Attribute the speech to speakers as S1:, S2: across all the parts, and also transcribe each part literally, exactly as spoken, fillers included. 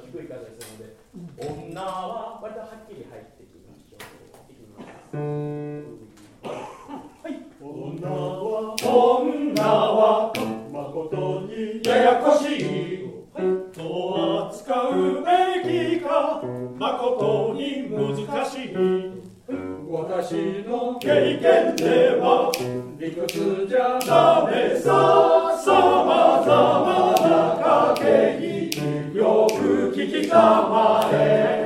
S1: 低い感じがするので、女は割とはっきり入ってきましょう。いきます。はい。女は女は誠にややこしい。はい。と扱うべきか誠に難しい。私の経験では理屈じゃダメさ。さまざまな賭けによく聞きたまえ。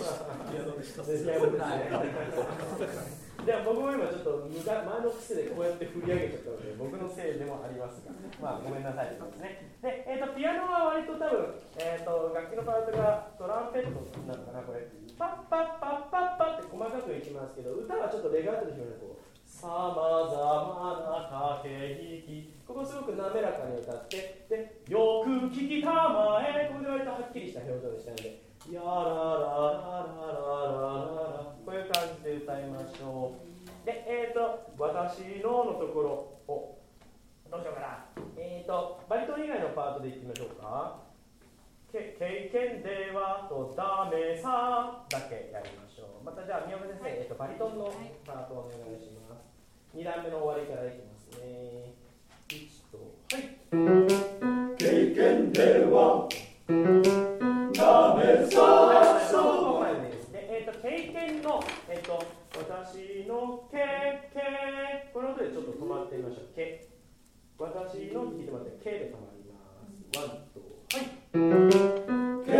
S1: では僕も今ちょっと前の癖でこうやって振り上げちゃったので僕のせいでもありますが、まあごめんなさいですね。で、えーと、ピアノは割と多分、えーと、楽器のパートがトランペットなのかな、これパッパッパッパッパッって細かくいきますけど、歌はちょっとレガートで弾くのでこうさまざまな駆け引き、ここすごく滑らかに歌って、でよく聞きたまえ、ここで割とはっきりした表情にしたので、やらららららららら、こういう感じで歌いましょう。で、えーと、私ののところをどうしようかな。えーと、バリトン以外のパートでいってみましょうか。け経験ではとダメさだけやりましょう。またじゃあ宮本先生、えーと、バリトンのパートお願いします。に段目の終わりからいきますね。いちと、はい。経験ではダメさ。そうここまでですね。えーと、経験の、えーと、私のけけ、この音でちょっと止まってみましょう。け、私の聞いてもらって、けで止まります。ワンと、はい。け。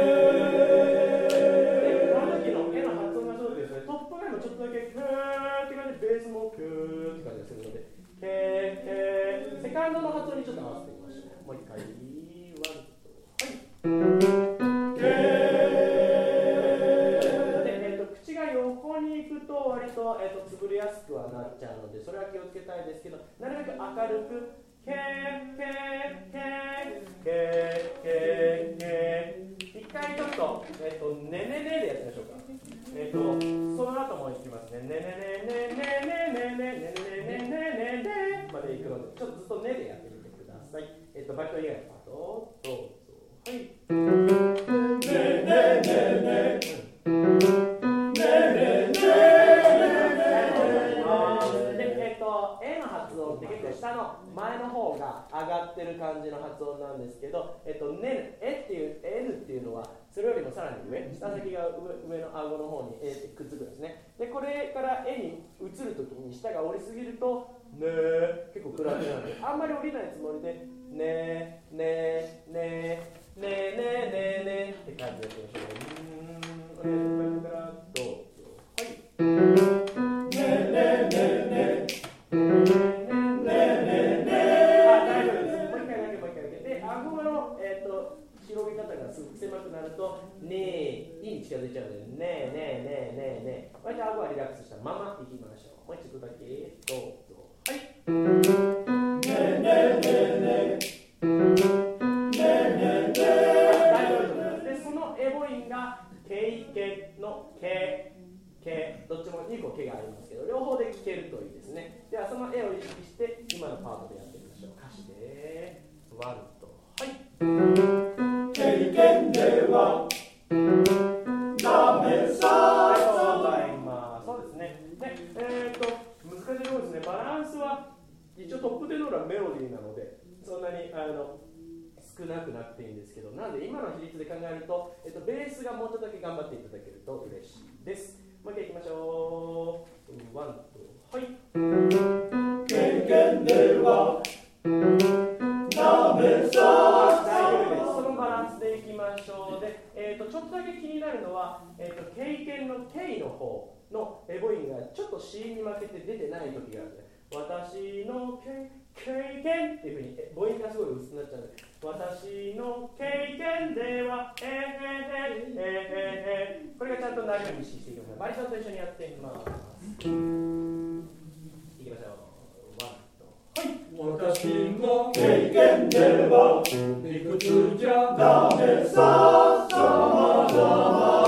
S1: で、この時のえの発音がそうですね。トップが今ちょっとだけけーって感じで、ベースもけーって感じがするので、けけ、セカンドの発音にちょっと合わせてみましょう。もう一回、ワンと、はい。横に行くと割と、えー、と潰れやすくはなっちゃうので、それは気をつけたいですけど、なるべく明るくけーけーけーけーけーけー、一回ちょっと、えー、とねねねでやってみましょうか。えー、とその後もいきますね。ねねねねねねねねねねねねねまでいくので、ちょっとずっとねでやってみてください。えー、とバリトン以外のパートをどうぞ。はい。ねねねね下の前の方が上がってる感じの発音なんですけど、えっと、ね、えっていう、N っていうのは、それよりもさらに上、下先が 上, 上の顎の方に A ってくっつくんですね。で、これからえに移るときに下が降りすぎると、ねー、結構暗くなるので、あんまり降りないつもりで、ねー、ねー、ねー、ねー、ねー、ねー、ねーって感じでやってみましょう。うーん、お願いしますからどうぞ。はい。ねー、ねー、ねー、ねー。広げ方がすごく狭くなると、ねえ、いいに近づいちゃうので、ねえねえねえねえねえ、割と顎はリラックスしたままいきましょう。もう一度だけ、どうぞ。はい。ねえねえねえねえ。ねえねえねえ。大丈夫です。で、そのエボインが、けいけのけ、け、どっちもにこけがありますけど、両方で聞けるといいですね。では、その絵を意識して、今のパートでやってみましょう。歌詞で、ワンと、はい。経験ではダメさ。そうですね。で、えー、と難しいところですね。バランスは一応トップテノールはメロディーなのでそんなにあの少なくなくていいんですけど、なので今の比率で考えると、えー、とベースがもうちょっとだけ頑張っていただけると嬉しいです。もう一回いきましょう。ワンと、はい。経験ではダメさ。大丈夫です。そのバランスでいきましょう。で、えー、とちょっとだけ気になるのは、えー、と経験の K の方のエボインがちょっと C に負けて出てない時があるので、私の経験っていうふうに母音がすごい薄くなっちゃうので、私の経験ではえー、えー、えー、えー、えー、これがちゃんとなるように意識していきましょう。バリトンと一緒にやってみます。いきましょう。私の経験では理屈じゃダメさ。さまざま